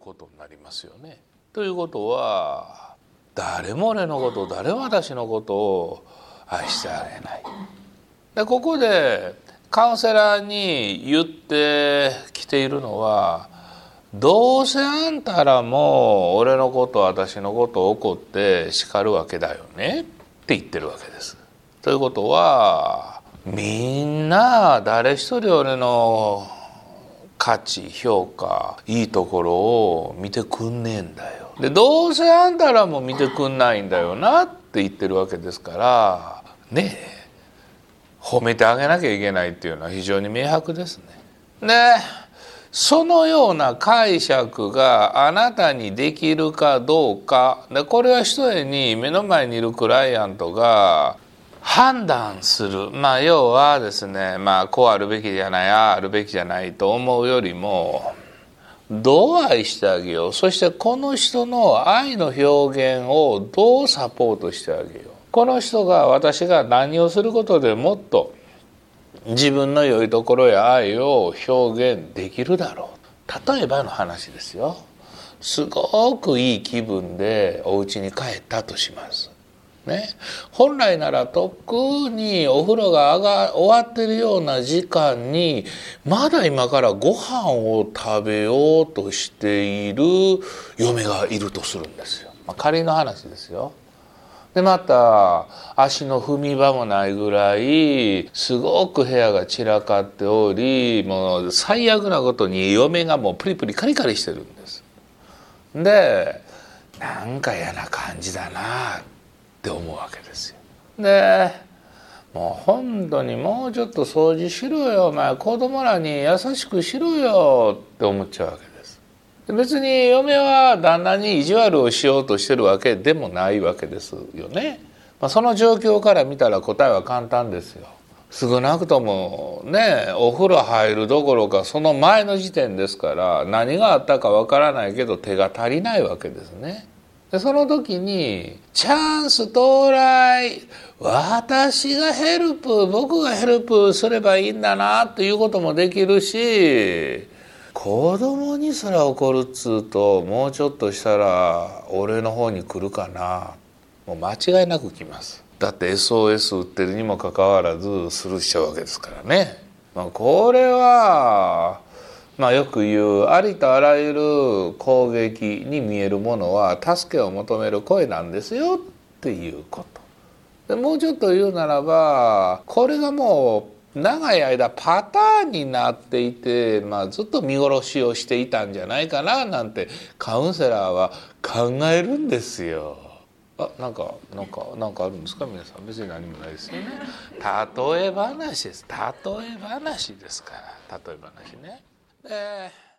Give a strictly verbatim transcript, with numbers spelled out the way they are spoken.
ことになりますよね。ということは誰も俺のこと誰も私のことを愛してあげない。でここでカウンセラーに言ってきているのは、どうせあんたらも俺のこと私のことを怒って叱るわけだよねって言ってるわけです。ということはみんな誰一人俺の価値評価いいところを見てくんねえんだよ。でどうせあんたらも見てくんないんだよなって言ってるわけですからねえ、褒めてあげなきゃいけないっていうのは非常に明白ですね。でそのような解釈があなたにできるかどうかで、これはひとえに目の前にいるクライアントが判断する、まあ要はですね、まあこうあるべきじゃない、あああるべきじゃないと思うよりも、どう愛してあげよう、そしてこの人の愛の表現をどうサポートしてあげよう、この人が私が何をすることでもっと自分の良いところや愛を表現できるだろう。例えばの話ですよ。すごくいい気分でお家に帰ったとしますね。本来ならとっくにお風呂が上が終わってるような時間にまだ今からご飯を食べようとしている嫁がいるとするんですよ。まあ、仮の話ですよ。でまた足の踏み場もないぐらいすごく部屋が散らかっており、もう最悪なことに嫁がもうプリプリカリカリしてるんです。でなんか嫌な感じだなって思うわけですよ。でもう本当にもうちょっと掃除しろよ、お前子供らに優しくしろよって思っちゃうわけです。別に嫁は旦那に意地悪をしようとしてるわけでもないわけですよね。まあ、その状況から見たら答えは簡単ですよ。少なくともね、お風呂入るどころかその前の時点ですから何があったかわからないけど手が足りないわけですね。でその時にチャンス到来、私がヘルプ僕がヘルプすればいいんだなっていうこともできるし、子供にすら怒るっつうともうちょっとしたら俺の方に来るかな、もう間違いなく来ます。だって エスオーエス 売ってるにもかかわらずスルーしちゃうわけですからね。まあ、これはまあよく言うありとあらゆる攻撃に見えるものは助けを求める声なんですよっていうこと。でもうちょっと言うならば、これがもう長い間パターンになっていて、まあ、ずっと見殺しをしていたんじゃないかななんてカウンセラーは考えるんですよ。あ、なんかなんかなんかあるんですか皆さん。別に何もないですよね。例え話です。例え話ですから。例え話ね。えー